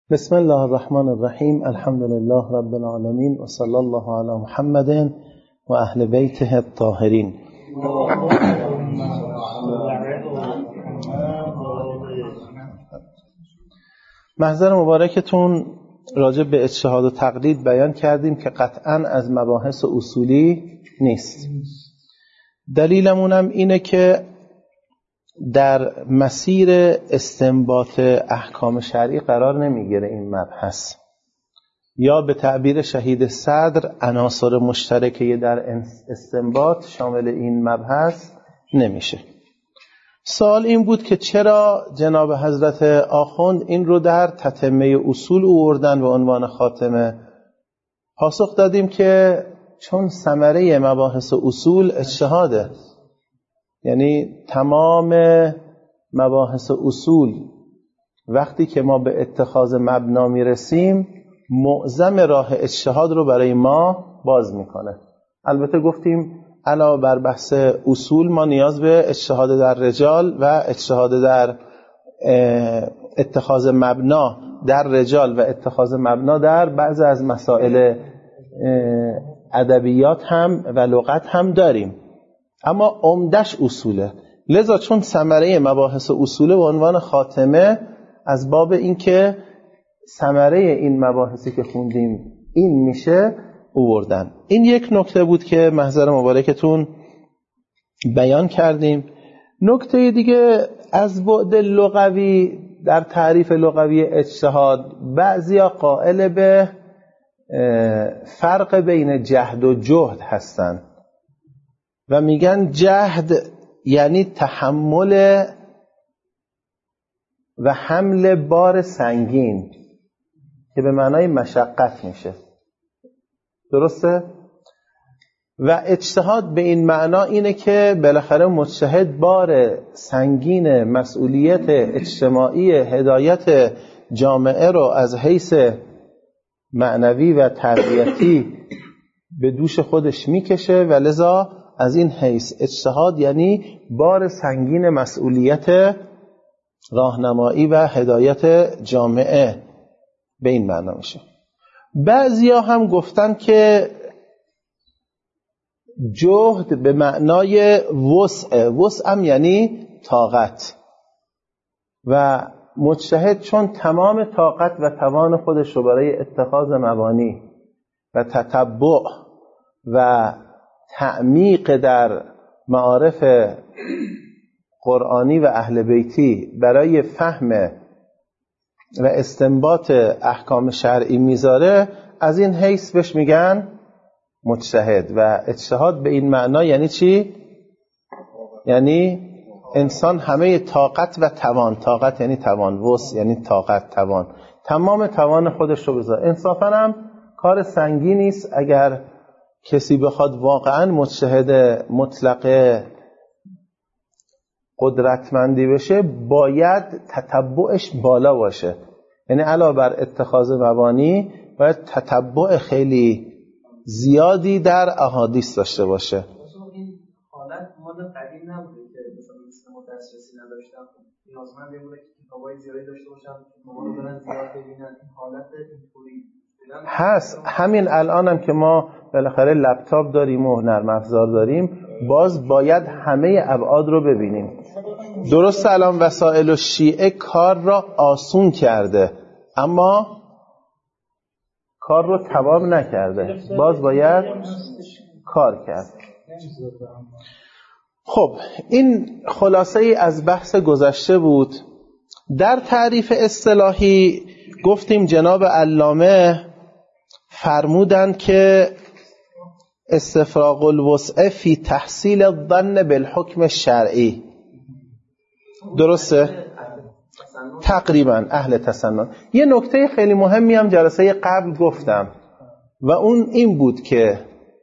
بسم الله الرحمن الرحیم. الحمد لله رب العالمین و صلی الله علی محمد و اهل بیته الطاهرین. محضر مبارکتون راجع به اجتهاد و تقلید بیان کردیم که قطعاً از مباحث اصولی نیست. دلیلمونم اینه که در مسیر استنباط احکام شرعی قرار نمیگیره این مبحث، یا به تعبیر شهید صدر عناصر مشترکه در استنباط شامل این مبحث نمیشه. سوال این بود که چرا جناب حضرت آخوند این رو در تتمه اصول آوردن به عنوان خاتمه؟ پاسخ دادیم که چون ثمره مباحث اصول اجتهاده، یعنی تمام مباحث اصول وقتی که ما به اتخاذ مبنا میرسیم معظم راه اجتهاد رو برای ما باز میکنه. البته گفتیم علاوه بر بحث اصول ما نیاز به اجتهاد در رجال و اجتهاد در اتخاذ مبنا در رجال و اتخاذ مبنا در بعض از مسائل ادبیات هم و لغت هم داریم، اما عمدش اصوله. لذا چون ثمره مباحث اصوله به عنوان خاتمه از باب این که ثمره این مباحثی که خوندیم این میشه آوردن. این یک نکته بود که محضر مبارکتون بیان کردیم. نکته دیگه از بعد لغوی، در تعریف لغوی اجتهاد بعضیا قائل به فرق بین جهد و جهد هستن و میگن جهد یعنی تحمل و حمل بار سنگین که به معنای مشقت میشه، درسته؟ و اجتهاد به این معنا اینه که بالاخره مجتهد بار سنگین مسئولیت اجتماعی هدایت جامعه رو از حیث معنوی و تربیتی به دوش خودش میکشه و لذا از این حیث اجتهاد یعنی بار سنگین مسئولیت راهنمایی و هدایت جامعه به این معنا میشه. بعضیا هم گفتن که جهد به معنای وسع هم یعنی طاقت، و مجتهد چون تمام طاقت و توان خودش رو برای اتخاذ مبانی و تتبع و تعمیق در معارف قرآنی و اهل بیتی برای فهم و استنباط احکام شرعی میذاره، از این حیث بهش میگن مجتهد. و اجتهاد به این معنا یعنی چی؟ یعنی انسان همه طاقت و توان، طاقت یعنی توان، وسع یعنی طاقت، توان، تمام توان خودش رو بذاره. انصافاً هم کار سنگینی نیست اگر کسی بخواد واقعاً مجتهد مطلق قدرتمندی بشه، باید تتبعش بالا باشه. یعنی علاوه بر اتخاذ مبانی باید تتبع خیلی زیادی در احادیث داشته باشه. این حالت مال قدیم نبوده که مثلا دسترسی نداشتن، نیازمند بوده که کتابای زیادی داشته باشن، مامان رو برن زیاد ببینن. این حالت اینطوری هست. همین الانم که ما بالاخره لپتاپ داریم و نرم افزار داریم، باز باید همه ابعاد رو ببینیم. درست الان وسایل و شیعه کار را آسون کرده اما کار رو تمام نکرده، باز باید کار کرد. خب این خلاصه ای از بحث گذشته بود. در تعریف اصطلاحی گفتیم جناب علامه فرمودند که استفراغ الوسع فی تحصیل الظن بالحکم الشرعی، درسته؟ تقریبا اهل تسنن. یه نکته خیلی مهمی هم جلسه قبل گفتم و اون این بود که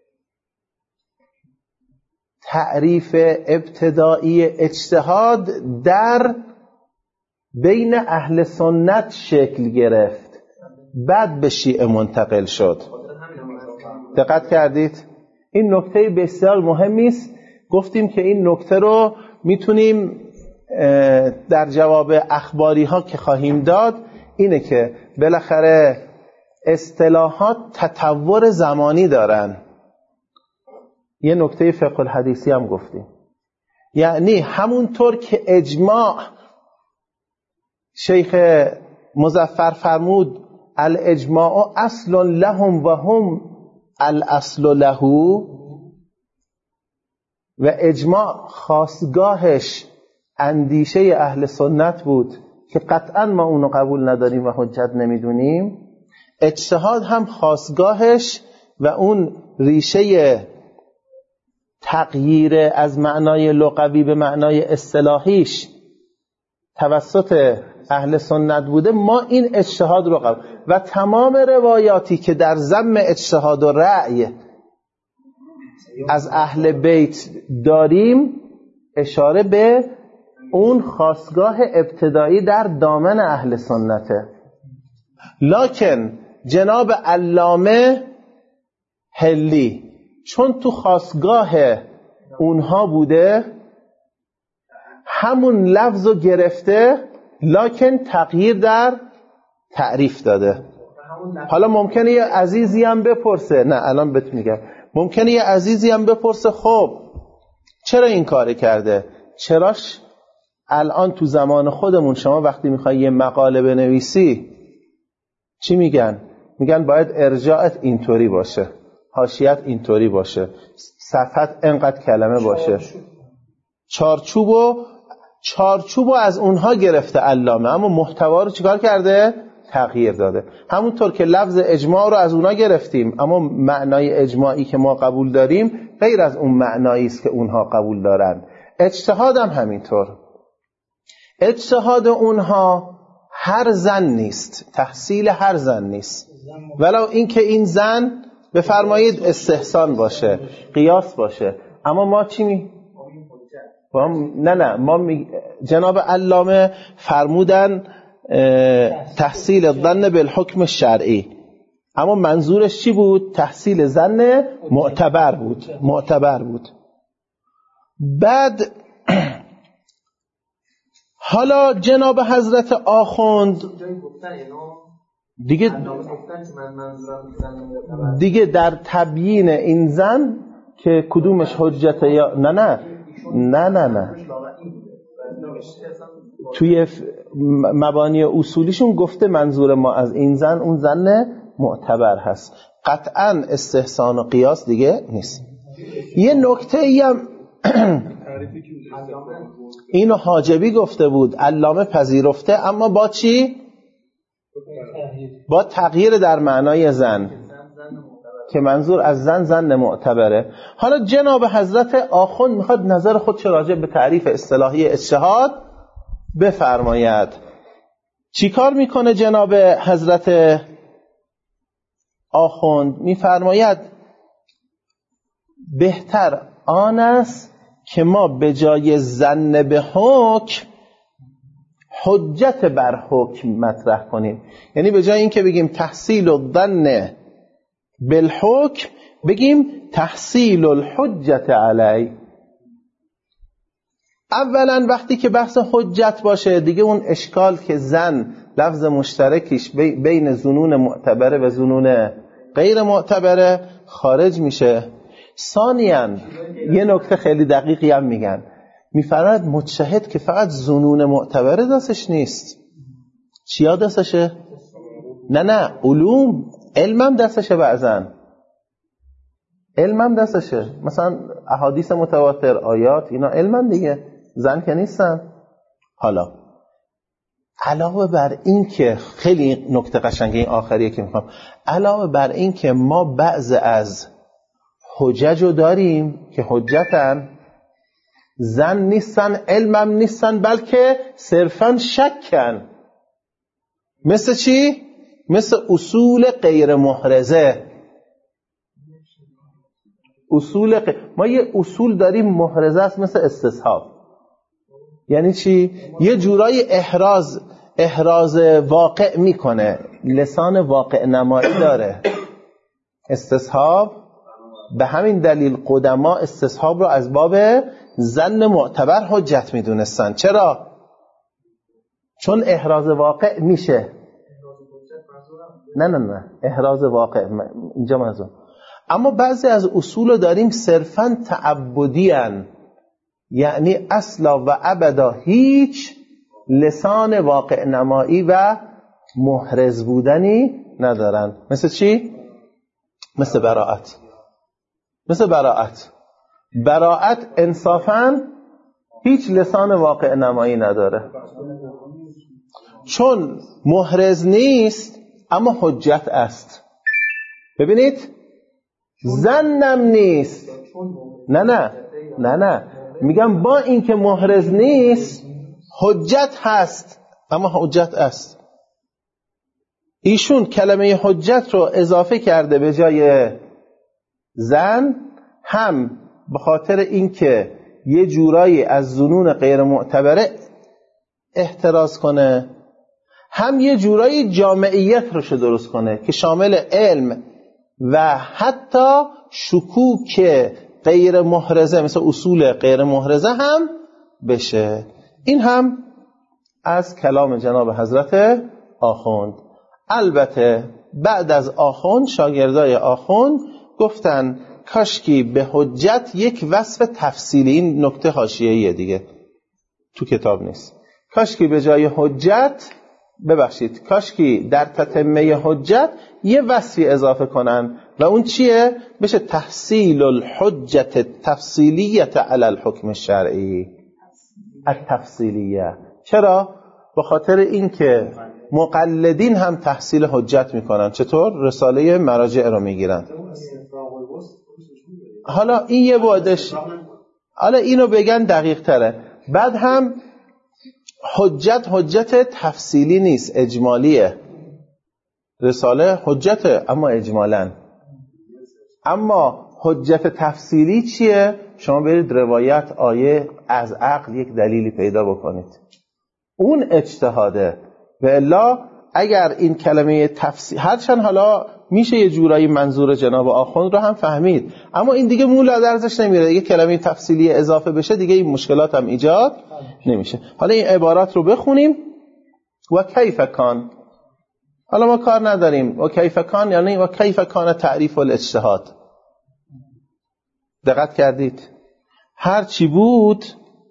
تعریف ابتدایی اجتهاد در بین اهل سنت شکل گرفت، بعد به شیعه منتقل شد. دقت کردید؟ این نکته بسیار مهمی است. گفتیم که این نکته رو میتونیم در جواب اخباری ها که خواهیم داد اینه که بالاخره اصطلاحات تطور زمانی دارن. یه نکته فقه الحدیثی هم گفتیم، یعنی همونطور که اجماع شیخ مظفر فرمود الاجماع اصل لهم و هم الاصل له، و اجماع خاصگاهش اندیشه اهل سنت بود که قطعا ما اونو قبول نداریم و حجت نمیدونیم، اجتهاد هم خاصگاهش و اون ریشه تغییر از معنای لغوی به معنای اصطلاحیش توسط اهل سنت بوده. ما این اجتهاد رو قبول و تمام روایاتی که در ذم اجتهاد و رأی از اهل بیت داریم اشاره به اون خاصگاه ابتدایی در دامن اهل سنته. لکن جناب علامه حلی چون تو خاصگاه اونها بوده همون لفظ رو گرفته، لکن تغییر در تعریف داده. حالا ممکنه یه عزیزی هم بپرسه، نه الان بهت میگم، ممکنه یه عزیزی هم بپرسه خب چرا این کار کرده؟ چراش الان تو زمان خودمون شما وقتی میخوای یه مقاله بنویسی چی میگن؟ میگن باید ارجاعت اینطوری باشه، حاشیت اینطوری باشه، صفحت انقدر کلمه باشه. چارچوبو از اونها گرفته علامه، اما محتوا رو چیکار کرده؟ تغییر داده. همونطور که لفظ اجماع رو از اونها گرفتیم، اما معنای اجماعی که ما قبول داریم غیر از اون معنایی است که اونها قبول دارن. اجتهاد هم همینطور. اجتهاد اونها هر زن نیست، تحصیل هر زن نیست، ولو اینکه این زن بفرمایید استحسان باشه، قیاس باشه. اما ما چی ما جناب علامه فرمودن تحصیل الظن بالحکم الشرعی، اما منظورش چی بود؟ تحصیل ظن معتبر بود. بعد حالا جناب حضرت آخوند دیگه در تبیین این زن که کدومش حجت یا نه توی مبانی اصولیشون گفته منظور ما از این زن اون زن معتبر هست، قطعا استحسان و قیاس دیگه نیست. یه نکته ایم اینو حاجبی گفته بود، علامه پذیرفته، اما با چی؟ با تغییر در معنای زن که منظور از زن معتبره. حالا جناب حضرت آخوند میخواد نظر خودش راجع به تعریف اصطلاحی اجتهاد بفرماید. چی کار میکنه جناب حضرت آخوند؟ میفرماید بهتر آن است که ما به جای ظن به حکم حجت بر حکم مطرح کنیم. یعنی به جای اینکه بگیم تحصیل الظن بالحکم بگیم تحصیل الحجت علی. اولا وقتی که بحث حجت باشه دیگه اون اشکال که زن لفظ مشترکیش بین ظنون معتبره و ظنون غیر معتبره خارج میشه. ثانیاً یه نکته خیلی دقیقی هم میگن، میفرماید مجتهد که فقط ظنون معتبره دستش نیست، چیا دستشه؟ نه علوم، علمم دستشه، بعضن علمم دستشه، مثلا احادیث متواتر، آیات، اینا علمم دیگه، زن که نیستن. حالا علاوه بر این که خیلی نکته قشنگه این آخریه که میخوام، علاوه بر این که ما بعض از حججو داریم که حجتن، زن نیستن، علمم نیستن، بلکه صرفاً شکن. مثل چی؟ مثل اصول غیر محرزه. ما یه اصول داریم محرزه است، مثل استصحاب. یعنی چی؟ یه جورای احراز واقع میکنه، لسان واقع نمایی داره استصحاب. به همین دلیل قدما استصحاب رو از باب ظن معتبر حجت میدونستن. چرا؟ چون احراز واقع میشه. نه احراز واقع اینجا منظور. اما بعضی از اصول رو داریم صرفاً تعبدی هن. یعنی اصلا و ابدا هیچ لسان واقع نمایی و محرز بودنی ندارن. مثل چی؟ مثل براءت. براءت انصافاً هیچ لسان واقع نمایی نداره، چون محرز نیست اما حجت است. ببینید، زنم نیست، نه میگم با اینکه محرز نیست حجت هست، اما حجت است. ایشون کلمه حجت رو اضافه کرده به جای زن، هم به خاطر اینکه یه جورایی از ظنون غیر معتبره احتراز کنه، هم یه جورایی جامعیت رو درست کنه که شامل علم و حتی شکوک غیر محرزه مثل اصول غیر محرزه هم بشه. این هم از کلام جناب حضرت آخوند. البته بعد از آخوند شاگردای آخوند گفتن کاشکی به حجت یک وصف تفصیلی، این نکته حاشیه‌ایه دیگه تو کتاب نیست، کاشکی به جای حجت، ببخشید، کاشکی در تتمه حجت یه وصفی اضافه کنن و اون چیه؟ بشه تحصیل الحجت التفصیلیت علی الحکم الشرعی. التفصیلیه. چرا؟ به خاطر اینکه مقلدین هم تحصیل حجت میکنن. چطور؟ رساله مراجع رو میگیرن. حالا این یه بعدش، حالا اینو بگن دقیق تره. بعد هم حجت تفصیلی نیست، اجمالیه. رساله حجته اما اجمالاً. اما حجت تفصیلی چیه؟ شما برید روایت، آیه، از عقل یک دلیلی پیدا بکنید، اون اجتهاده. و الا اگر این کلمه تفصیل، هرچند حالا میشه یه جورایی منظور جناب آخوند رو هم فهمید، اما این دیگه مولا درزش نمیره، دیگه کلمه تفصیلی اضافه بشه دیگه این مشکلات هم ایجاد نمیشه. حالا این عبارات رو بخونیم. و کیف کان، حالا ما کار نداریم و کیف کان یعنی و کیف کان تعریف الاجتهاد. دقت کردید؟ هر چی بود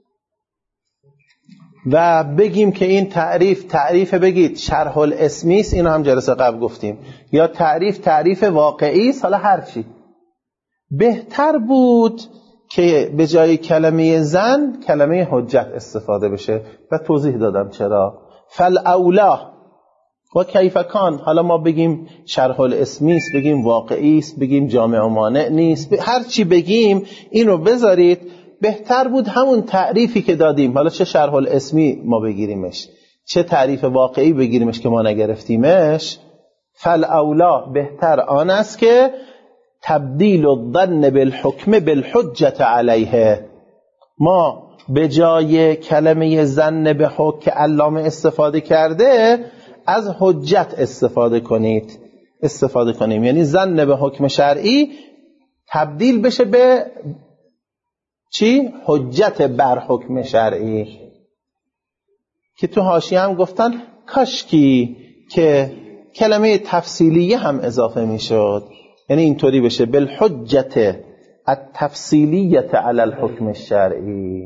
و بگیم که این تعریف بگید شرح الاسمی است، اینو هم جلسه قبل گفتیم، یا تعریف واقعی است، حالا هر چی بهتر بود که به جای کلمه زن کلمه حجت استفاده بشه و توضیح دادم چرا. فالاولا و کیف کان، حالا ما بگیم شرح الاسمی است، بگیم واقعی است، بگیم جامع و مانع نیست، هر چی بگیم اینو بذارید. بهتر بود همون تعریفی که دادیم، حالا چه شرح الاسمی ما بگیریمش چه تعریف واقعی بگیریمش که ما نگرفتیمش، فالاولا بهتر آن است که تبدیل الظن بالحکم بالحجت علیه، ما به جای کلمه ظن به حکم که علامه استفاده کرده از حجت استفاده کنیم. یعنی ظن به حکم شرعی تبدیل بشه به چی؟ حجت بر حکم شرعی. که تو حاشیه هم گفتن کاشکی که کلمه تفصیلیه هم اضافه میشد، یعنی اینطوری بشه بالحجت التفصیلیت علی الحکم الشرعی.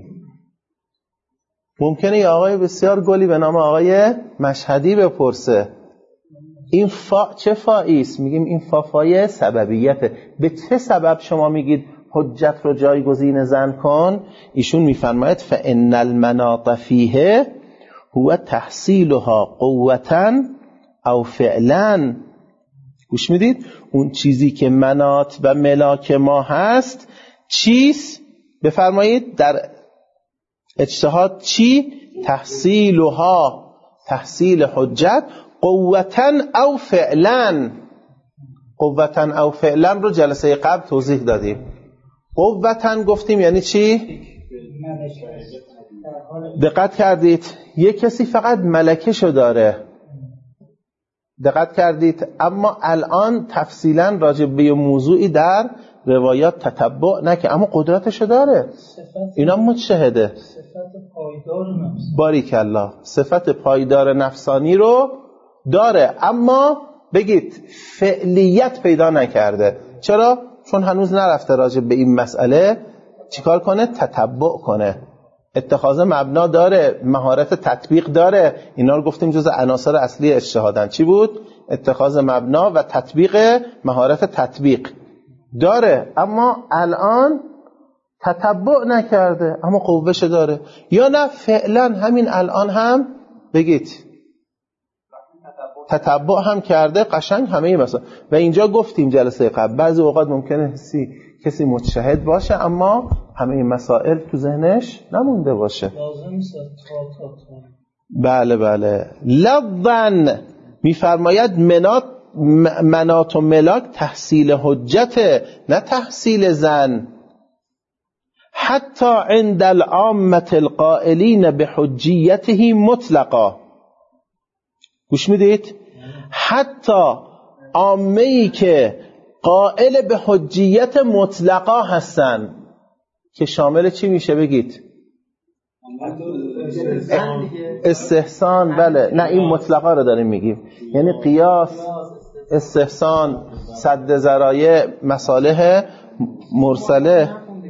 ممکنه یه آقای بسیار گلی به نام آقای مشهدی بپرسه این فا چه فایی است؟ میگیم این فای سببیته. به چه سبب شما میگید حجت رو جایگزین زن کن؟ ایشون میفرماید فان المناط فیه هو تحصیلها قوتا او فعلا. گوش میدید؟ اون چیزی که مناط و ملاک ما هست چیست؟ بفرمایید در اجتهاد چی؟ تحصیلها، تحصیل حجت قوتا او فعلا. قوتا او فعلا رو جلسه قبل توضیح دادیم. قوتا گفتیم یعنی چی؟ دقت کردید؟ یک کسی فقط ملکشو داره، دقت کردید؟ اما الان تفصیلا راجع به موضوعی در روایات تتبع نکه، اما قدرتشو داره، اینا مجتهده. باریک الله، صفت پایدار نفسانی رو داره، اما بگید فعلیت پیدا نکرده. چرا؟ چون هنوز نرفته راجع به این مسئله چیکار کنه؟ تتبع کنه. اتخاذ مبنا داره، مهارت تطبیق داره. اینا رو گفتیم جز عناصر اصلی اجتهادن. چی بود؟ اتخاذ مبنا و تطبیق، مهارت تطبیق داره، اما الان تتبع نکرده، اما قوهش داره. یا نه فعلا همین الان هم بگید تتبع هم کرده، قشنگ همه مثلا. و اینجا گفتیم جلسه قبل بعضی اوقات ممکنه کسی متشهد باشه اما همه این مسائل تو ذهنش نمونده باشه. بله بله. لظن میفرماید منات و ملاک تحصیل حجت، نه تحصیل زن. حتی عند العامة القائلین بحجیته مطلقا. گوش میدید؟ حتی عامه‌ای که قائل به حجیت مطلقا هستن که شامل چی میشه بگید؟ استحسان. بله، نه این مطلقا رو داریم میگیم، یعنی قیاس، استحسان، سد ذرایع، مصالح مرسله.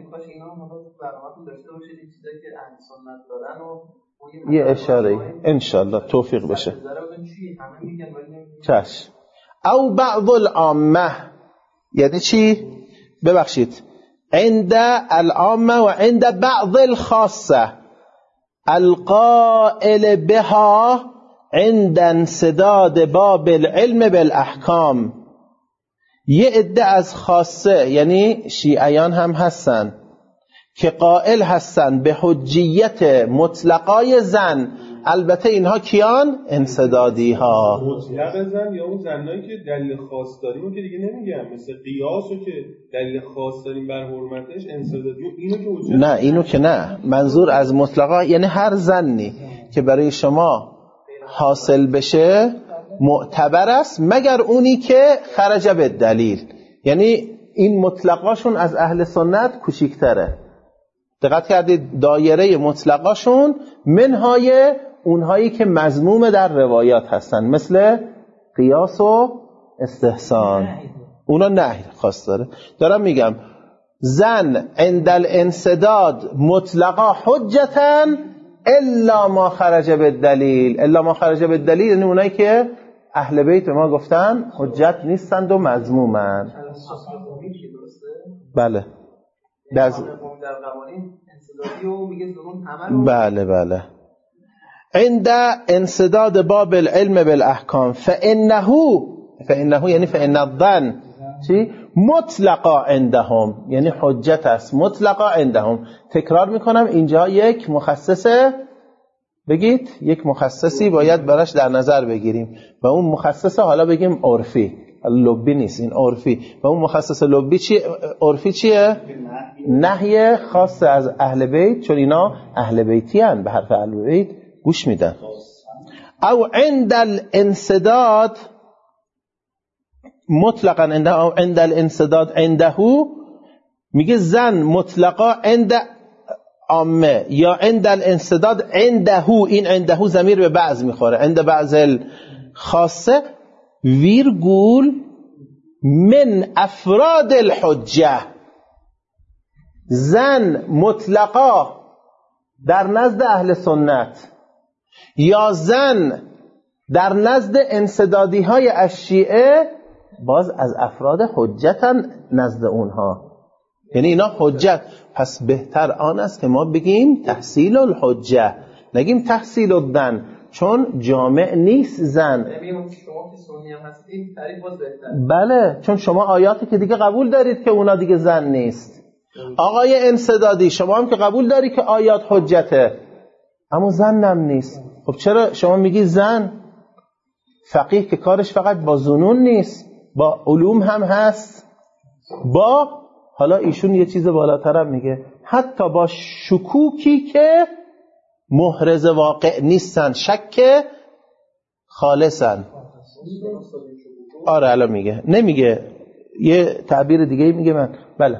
یه اشاره انشالله توفیق بشه. چشم. او بعض العامه یعنی چی؟ ببخشید، عند العامه و عند بعض الخاصه القائل بها عند انسداد باب العلم بالاحکام. یه عده از خاصه یعنی شیعیان هم هستن که قائل هستن به حجیت مطلقای زن. البته اینها کیان؟ انسدادی ها. مطلق زن یا اون زنایی که دلیل خاص داریم که دیگه نمیگم، مثل قیاسو که دلیل خاص داریم بر حرمتش انسدادی، اینو که حجت نه، اینو که نه. منظور از مطلقا یعنی هر زنی که برای شما حاصل بشه معتبر است مگر اونی که خرج به دلیل. یعنی این مطلقاشون از اهل سنت کوچیک‌تره. دقت کردید؟ دایره مطلقاشون منهای اونهایی که مذموم در روایات هستن، مثل قیاس و استحسان. اونا نهی خاص داره. دارم میگم زن عند الانسداد مطلقا حجتاً الا ما خرج بالدلیل. الا ما خرج بالدلیل یعنی اونایی که اهل بیت به ما گفتن حجت نیستند و مذمومن. بله. بله بله. عند انسداد باب العلم بالاحکام فانه یعنی فان الظن چی؟ مطلقا عندهم، یعنی حجت است مطلقا عندهم. تکرار میکنم اینجا یک مخصصه، بگید یک مخصصی باید براش در نظر بگیریم و اون مخصصه حالا بگیم عرفی، لبی نیست، این عرفی. و اون مخصص لبی چی؟ عرفی چیه؟ نهی خاص از اهل بیت، چون اینا اهل بیتی هن، به حرف اهل بیت گوش میدن. او عند الانسداد مطلقا عند الانسداد عنده، میگه زن مطلقا عند عامه یا عند الانسداد عنده. این عنده ضمیر به بعض میخوره، عند بعض الخاصه ویرگول من افراد الحجه. زن مطلقا در نزد اهل سنت یا زن در نزد انسدادی های الشیعه باز از افراد حجتن نزد اونها، یعنی اینا حجت. پس بهتر آن است که ما بگیم تحصیل الحجه، نگیم تحصیل الدن، چون جامع نیست زن. بله، چون شما آیاتی که دیگه قبول دارید که اونا دیگه زن نیست. آقای انسدادی شما هم که قبول داری که آیات حجته اما زن هم نیست. خب چرا شما میگی زن؟ فقیه که کارش فقط با ظنون نیست، با علوم هم هست، با حالا ایشون یه چیز بالاتر هم میگه حتی با شکوکی که محرز واقع نیستن، شک خالصن. آره الان میگه، نمیگه یه تعبیر دیگه میگه من. بله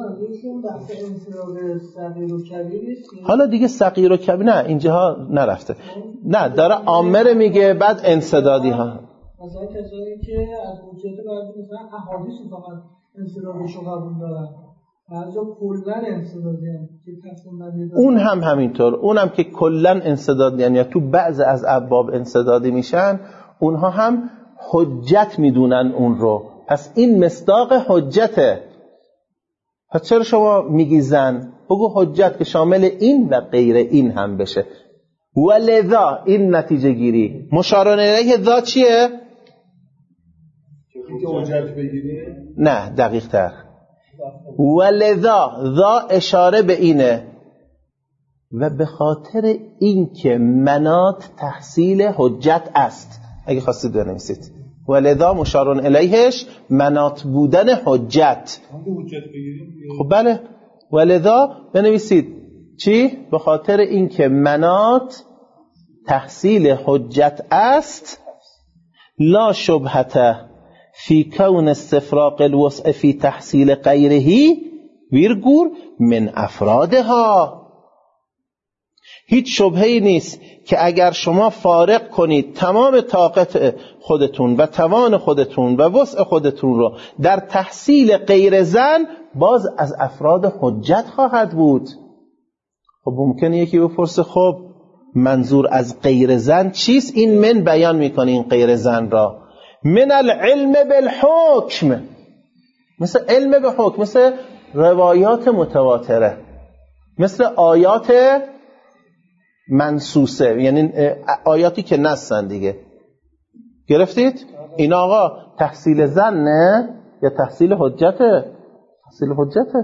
حالا دیگه صغیر و کبیر نه اینجاها نرفته، نه داره عامر میگه بعد انسدادی ها. مثلا کسایی که از حجت بعضی مثلا احادیث فقط انسدادش رو قبول دارن، بعضا کلن انسدادی هم که تصمیم ندیدن، اون هم همینطور، اونم که کلن انسدادی یا تو بعض از ابواب انسدادی میشن، اونها هم حجت میدونن اون رو. پس این مصداق حجته. پس چرا شما میگی زن؟ بگو حجت که شامل این و غیر این هم بشه. ولذا این نتیجه گیری. مشارون الیه ذا چیه؟ که حجت بگیری؟ نه، دقیق تر. ولذا ذا اشاره به اینه و به خاطر این که منات تحصیل حجت است. اگه خواستید بنویسید ولذا مشارون الیهش منات بودن حجت. خب بله، ولذا بنویسید چی؟ به خاطر این که منات تحصیل حجت است. لا شبهته فی کون استفراغ الوسع فی تحصیل غیره ویرگور من افرادها. هیچ شبهه‌ای نیست که اگر شما فارق کنید تمام طاقت خودتون و توان خودتون و وسع خودتون رو در تحصیل غیر زن، باز از افراد حجت خواهد بود. خب ممکنه یکی بپرسه خب منظور از غیر زن چیست؟ این من بیان میکنه این غیر زن را. من العلم بالحکم، مثل علم به حکم، مثل روایات متواتره، مثل آیات منسوسه، یعنی آیاتی که نصن دیگه. گرفتید؟ این آقا تحصیل زنه یا تحصیل حجته؟ تحصیل حجته.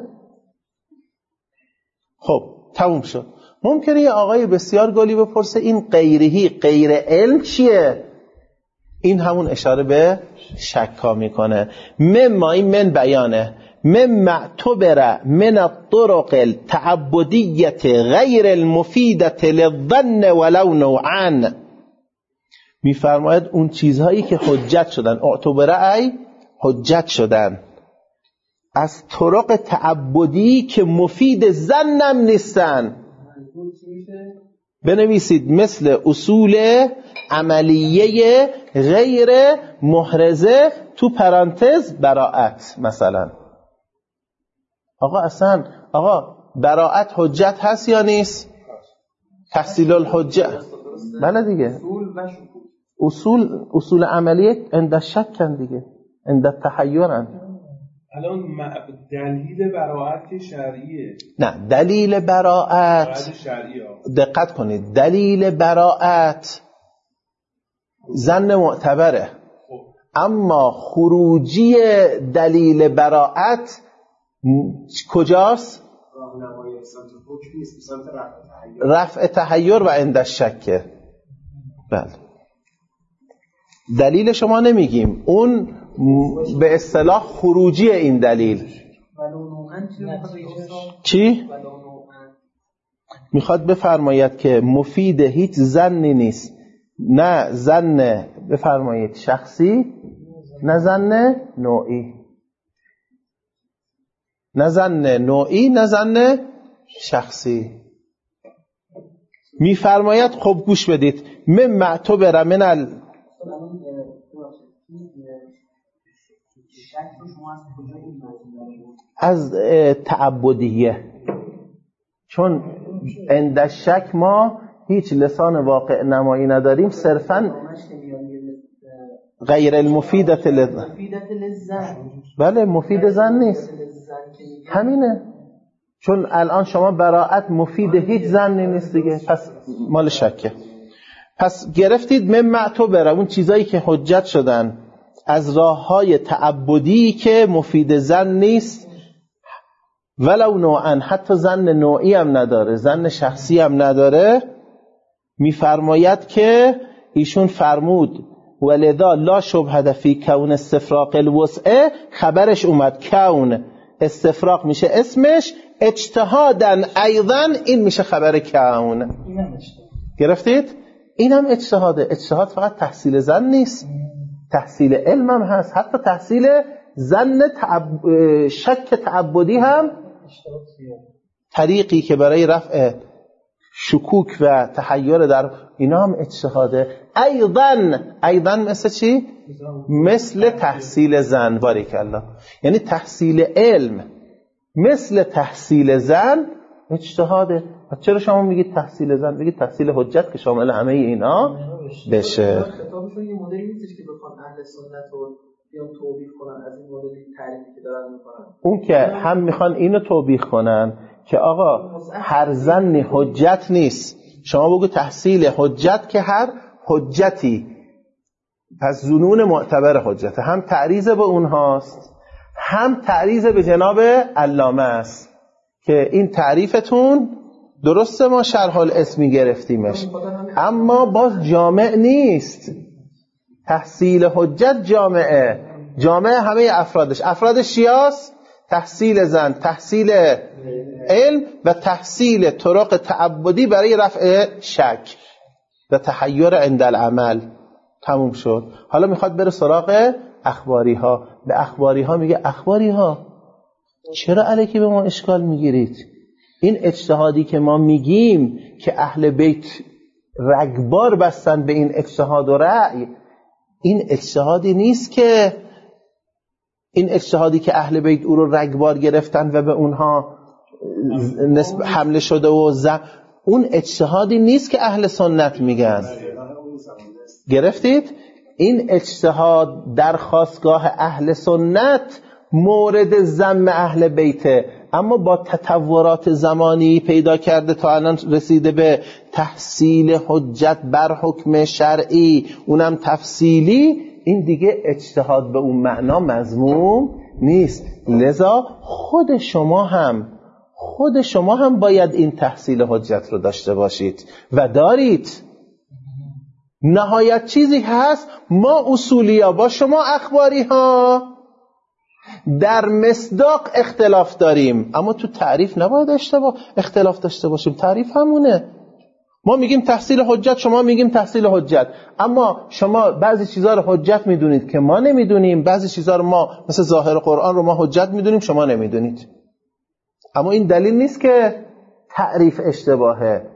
خب تموم شد. ممکنه یه آقای بسیار گلی بپرسه این غیرهی، غیر علم چیه؟ این همون اشاره به شکا میکنه. مما، این من بیانه، مما اعتبر من الطرق التعبدیت غیر المفیدت للظن ولو نوعا. میفرماید اون چیزهایی که حجت شدن، اعتبره ای حجت شدن، از طرق تعبدی که مفید زنم نیستن. بنویسید مثل اصول عملیه غیر محرزه تو پرانتز براءت مثلا. آقا براءت حجت هست یا نیست؟ تحصیل الحجه. بله دیگه، اصول عملیه عند شکن دیگه، عند تحیرن. الان دلیل براءت که شرعیه. نه، دلیل براءت دقت کنید، دلیل براءت زن معتبره، اما خروجی دلیل براءت کجاست؟ رفع تحیر و عند الشک. بله، دلیل شما نمیگیم، اون به اصطلاح خروجی این دلیل. چی؟ میخواد بفرماید که مفید هیچ زنی نیست، نه زن بفرمایید شخصی، نه زن نوعی، نه زن نوعی، نه زن شخصی. میفرماید خب گوش بدید، من معتبر من از تعبدیه، چون عند شک ما هیچ لسان واقع نمایی نداریم، صرفاً غیر المفیدت للزن. بله، مفید زن نیست، همینه. چون الان شما براءت مفید هیچ زنی نیست دیگه، پس مال شکه. پس گرفتید من معتبر، اون چیزایی که حجت شدن از راه‌های تعبدی که مفید زن نیست، ولو نوعا، حتی زن نوعی هم نداره، زن شخصی هم نداره. میفرماید که ایشون فرمود ولذا لا شبهه فی کون استفراغ الوسع، خبرش اومد کون استفراغ میشه اسمش، اجتهادن ایضا این میشه خبر کون. گرفتید؟ این هم اجتهاده. اجتهاد فقط تحصیل زن نیست، تحصیل علم هم هست، حتی تحصیل زن شک تعبدی هم طریقی که برای رفع شکوک و تحیر در اینا هم اجتهاده. ایضا مثل چی؟ مثل تحصیل زن. باریکالله. یعنی تحصیل علم مثل تحصیل زن اجتهاده. چرا شما میگید تحصیل زن؟ بگید تحصیل حجت که شامل همه اینا بشه. خطابشون یه مدلی نیستش که بخوان اهل سنت رو بیان توبیخ کنن از این مدلی تعریفی که دارن میکنن. اون که هم میخوان اینو توبیخ کنن که آقا هر زنی حجت نیست. شما بگو تحصیل حجت که هر حجتی پس ظنون معتبر حجت هم تعریض به اونهاست هم تعریض به جناب علامه است که این تعریفتون درسته ما شرح الاسمی گرفتیمش اما باز جامع نیست. تحصیل حجت جامعه همه افرادش چیاست؟ تحصیل زن، تحصیل علم و تحصیل طرق تعبدی برای رفع شک و تحیر عند العمل. تموم شد. حالا میخواد بره سراغ اخباری ها. به اخباری ها میگه اخباری ها چرا الکی به ما اشکال میگیرید؟ این اجتهادی که ما میگیم که اهل بیت رگبار بستن به این اجتهاد و رأی، این اجتهادی نیست که این اجتهادی که اهل بیت او رو رگبار گرفتن و به اونها حمله شده و اون اجتهادی نیست که اهل سنت میگن. گرفتید؟ این اجتهاد در خاستگاه اهل سنت مورد ذم اهل بیته، اما با تطورات زمانی پیدا کرده تا الان رسیده به تحصیل حجت بر حکم شرعی، اونم تفصیلی. این دیگه اجتهاد به اون معنا مذموم نیست. لذا خود شما هم باید این تحصیل حجت رو داشته باشید و دارید. نهایت چیزی هست ما اصولیا با شما اخباری ها در مصداق اختلاف داریم، اما تو تعریف نباید اختلاف داشته باشیم. تعریف همونه. ما میگیم تحصیل حجت، شما میگیم تحصیل حجت، اما شما بعضی چیزها رو حجت میدونید که ما نمیدونیم، بعضی چیزها رو ما مثل ظاهر قرآن رو ما حجت میدونیم شما نمیدونید. اما این دلیل نیست که تعریف اشتباهه.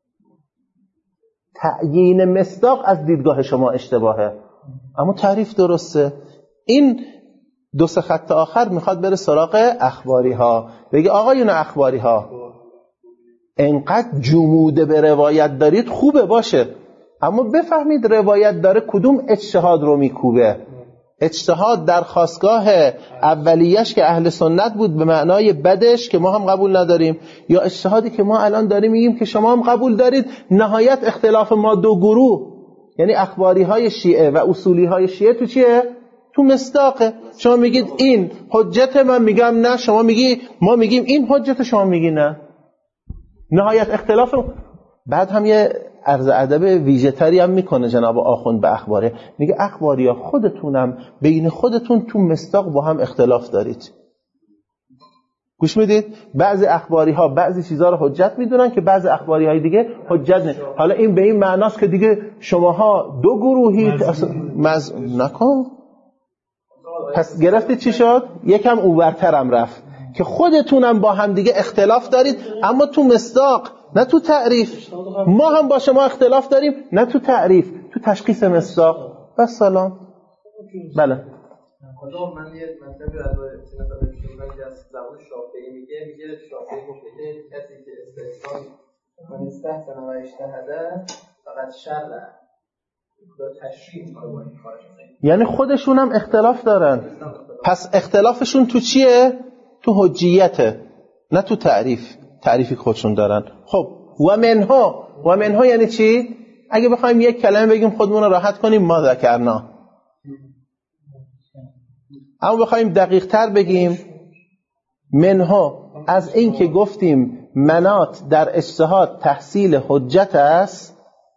تعیین مصداق از دیدگاه شما اشتباهه اما تعریف درسته. این دو سه خط آخر میخواد بره سراغ اخباری ها. بگه آقایون اخباری ها انقدر جموده به روایت دارید خوبه باشه، اما بفهمید روایت داره کدوم اجتهاد رو میکوبه. اجتهاد در خاستگاه اولیش که اهل سنت بود به معنای بدش که ما هم قبول نداریم، یا اجتهادی که ما الان داریم میگیم که شما هم قبول دارید. نهایت اختلاف ما دو گروه، یعنی اخباری های شیعه و اصولی های شیعه تو چیه؟ تو مصداقه. شما میگید این حجت، من میگم نه، شما میگی ما میگیم این حجت، شما میگی نه. نهایت اختلاف. بعد هم یه عرض ادب ویژه‌تری هم میکنه جناب آخوند به اخباره، میگه اخباریا خودتونم بین خودتون تو مصداق با هم اختلاف دارید. گوش میدید؟ بعضی اخباری ها بعضی چیزها رو حجت میدونن که بعضی اخباری های دیگه حجت نه. حالا این به این معناست که دیگه شماها دو گروهید. نکن. پس گرفتید چی شد؟ یکم اوورترم رفت که خودتونم با هم دیگه اختلاف دارید اما تو مصداق نه تو تعریف. ما هم با شما اختلاف داریم نه تو تعریف، تو تشخیص مصداق. بس سلام. بله. خدا من یه مطلبی از زبان شافعی میگه شافعی گفته کسی که استحسان من استحسن و اجتهده فقط شرع تشریح میکنه با این کارش. یعنی خودشون هم اختلاف دارن. پس اختلافشون تو چیه؟ تو حجیته نه تو تعریف. تعریفی خودشون دارن. خب و منها یعنی چی؟ اگه بخوایم یک کلمه بگیم خودمون رو راحت کنیم ما ذکرنا، اما بخوایم دقیق تر بگیم منها از این که گفتیم منات در اجتهاد تحصیل حجت است،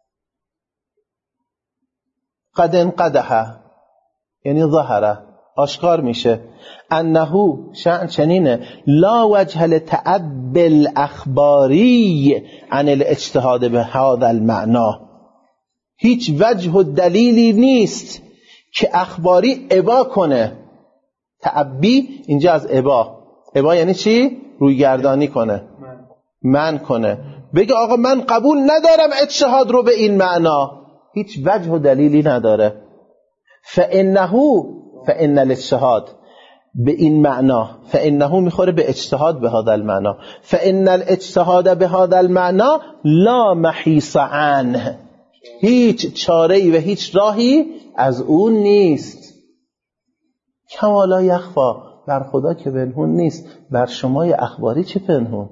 قد انقدح یعنی ظهره آشکار میشه، انه شأن چنینه لا وجه لتعب الاخباری عن الاجتهاد به هذا المعنى، هیچ وجه و دلیلی نیست که اخباری ابا کنه. تعبی اینجا از ابا یعنی چی؟ روی گردانی کنه، من کنه. بگه آقا من قبول ندارم اجتهاد رو به این معنا، هیچ وجه و دلیلی نداره. فإن الاجتهاد به این معنا، فإنه میخوره به اجتهاد به هذا المعنا، فإن الاجتهاد به هذا المعنا لا محیص عنه، هیچ چاره‌ای و هیچ راهی از اون نیست. کما لا یخفی، بر خدا که پنهون نیست، بر شمای اخباری چه پنهون؟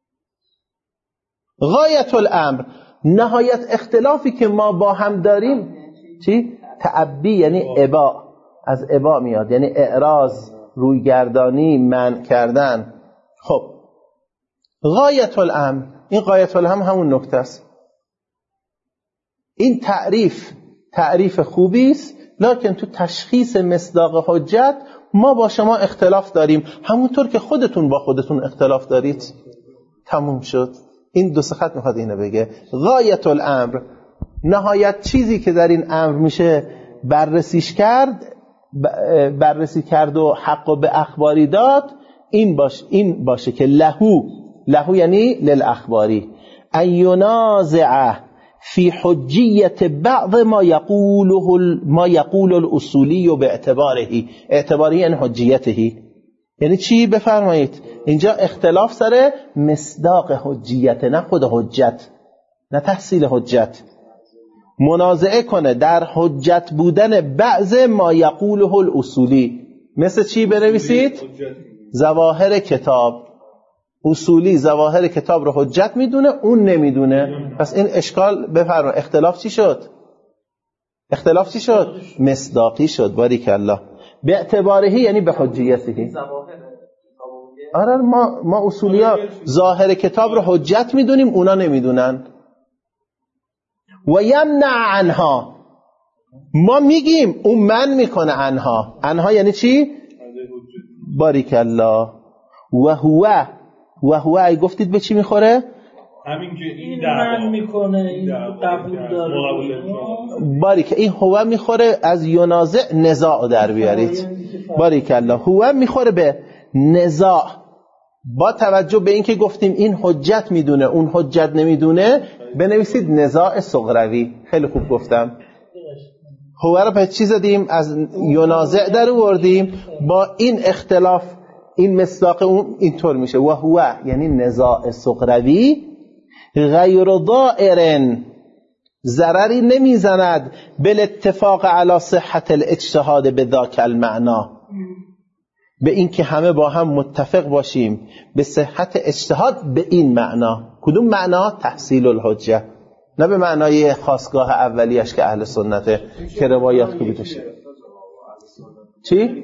غایت الامر، نهایت اختلافی که ما با هم داریم چی؟ تعبی یعنی ابا، از ابا میاد، یعنی اعراض، رویگردانی، منع کردن. خب غایت الامر، این غایت الامر همون نکته است. این تعریف خوبی است، لکن تو تشخیص مصداق حجت ما با شما اختلاف داریم، همونطور که خودتون با خودتون اختلاف دارید. تموم شد. این دو سه خط میخواد اینو بگه. غایت الامر، نهایت چیزی که در این امر میشه بررسی کرد و حق به اخباری داد، این باشه که لهو یعنی للاخباری ان ینازع فی حجیت بعض ما یقول الاصولی و باعتباره، اعتباره یعنی حجیته. یعنی چی؟ بفرمایید. اینجا اختلاف سر مصداق حجیت، نه خود حجت، نه تحصیل حجت. منازعه کنه در حجت بودن بعض ما یقوله الاصولی. مثل چی بنویسید؟ ظواهر کتاب. اصولی ظواهر کتاب رو حجت میدونه، اون نمیدونه. پس این اشکال بفرما. اختلاف چی شد؟ مصداقی شد. باریکالله. به اعتباره یعنی به حجیته. آره ما اصولی ها ظاهر کتاب رو حجت میدونیم، اونا نمیدونن. و یمنع عنها، ما میگیم اون من میکنه عنها یعنی چی؟ باریکالله. و هو ای گفتید به چی میخوره؟ همین که این من میکنه، این قبول داره. باریک، این هو میخوره از ینازع نزاع در بیارید. باریکالله. هو میخوره به نزاع، با توجه به اینکه گفتیم این حجت میدونه اون حجت نمیدونه، بنویسید نزاع صغروی. خیلی خوب گفتم. هو رو به چی زدیم؟ از ینازع در آوردیم. با این اختلاف این مصداق اون اینطور میشه. و هو یعنی نزاع صغروی غیر ضائر، ضرری نمیزند، بالاتفاق علی صحت الاجتهاد بذاک المعنا، به این که همه با هم متفق باشیم به صحت اجتهاد به این معنا. کدوم معنا؟ تحصیل الحجه، نه به معنای خاصگاه اولیش که اهل سنته که روایات که بشه. چی؟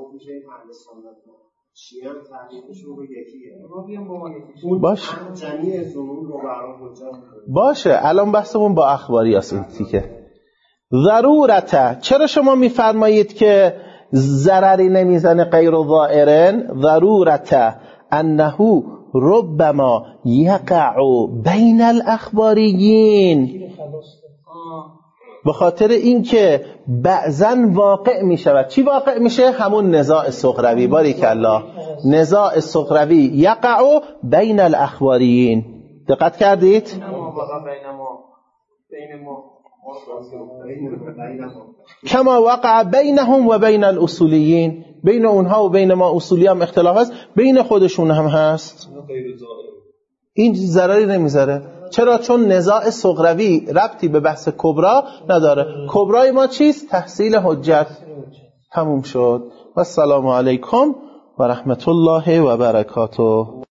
باشه الان بحثمون با اخباری است. این تیکه ضرورته. چرا شما میفرمایید که ضرری نمیزنه غیر ضائرن؟ ضرورته انه ربما یقع بین الاخباریین، به خاطر اینکه بعضا واقع می شود. چی واقع میشه؟ همون نزاع صغروی. باریکالله. نزاع صغروی یقع بین الاخباریین. دقت کردید؟ کما وقع بینهم و بین الاصولیین، بین اونها و بین ما اصولی هم اختلاف هست، بین خودشون هم هست. این ضرری نمیذاره. چرا؟ چون نزاع صغروی ربطی به بحث کبرا نداره. کبرای ما چیست؟ تحصیل حجت. تموم شد. و السلام علیکم و رحمت الله و برکاته.